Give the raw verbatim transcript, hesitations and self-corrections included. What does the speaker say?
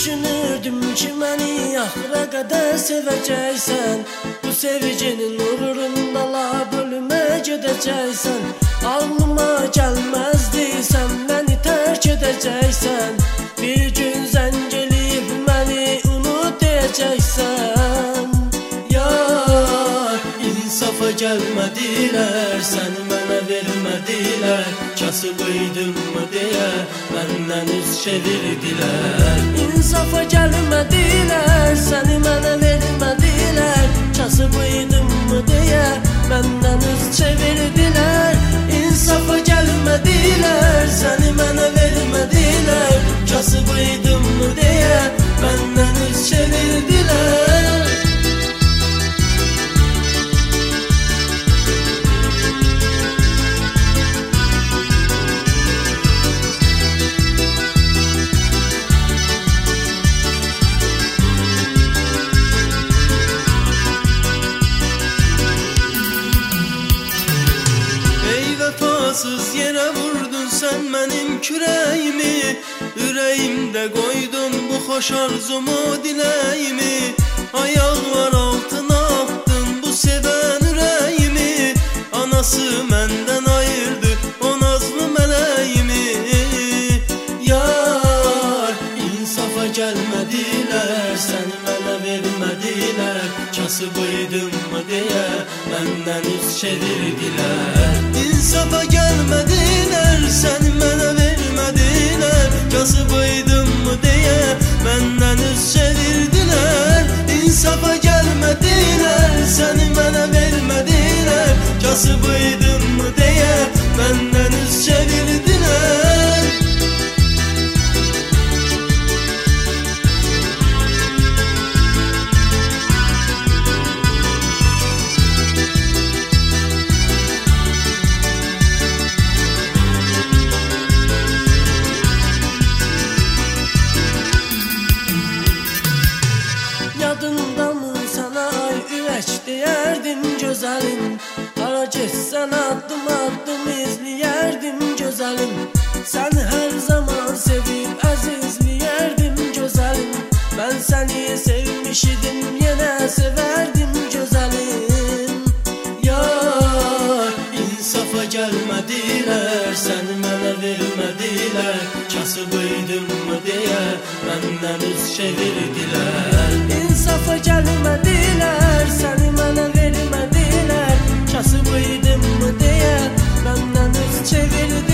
Düşünürdüm ki beni ahıra kadar seveceksen, bu sevginin uğrunda la bölüme gideceksen. Aklıma gelmezdi sen beni terk edeceksen, bir gün zəng eləyib beni unut diyeceksen. Yar, insafa gelmediler, sen bana vermediler, kasıbıydım mı diye benden üz çevirdiler. İnsafa gelmediler, seni bana vermediler, kasıbıydım mı diye benden üz çevirdiler. İnsafa gelmediler, seni bana vermediler, kasıbıydım mı diye benden üz çevirdiler. Vefasız yere vurdun sen benim küreğimi, yüreğimde koydun bu hoş arzumu dileğimi. Ayaklar altına attın bu seven yüreğimi, anası menden ayırdı o nazlı meleğimi. Yar, insafa gelmediler, sen bana vermediler, kasıbıydım mı diye benden üz çevirdiler. İnsafa gelmediler, sen bana vermediler, kasıbıydım mı diye benden üz çevirdiler. İnsafa gelmediler, sen bana vermediler, kasıbıydım mı diye benden üz çevirdiler. Yadında mı sana ay ürək deyərdim gözəlim, hara getsən addım addım izləyərdim gözəlim. Sən hər zaman sevib əzizləyərdim gözəlim, mən səni sevmişidim yenə sevərdim gözəlim. Yar, insafa gəlmədilər, sən mənə vermədilər, kasıbıydım mı deyə məndən üz çevirdilər. İnsafa gelmediler, seni bana vermediler, kasıbıydım mı diye benden üz çevirdiler.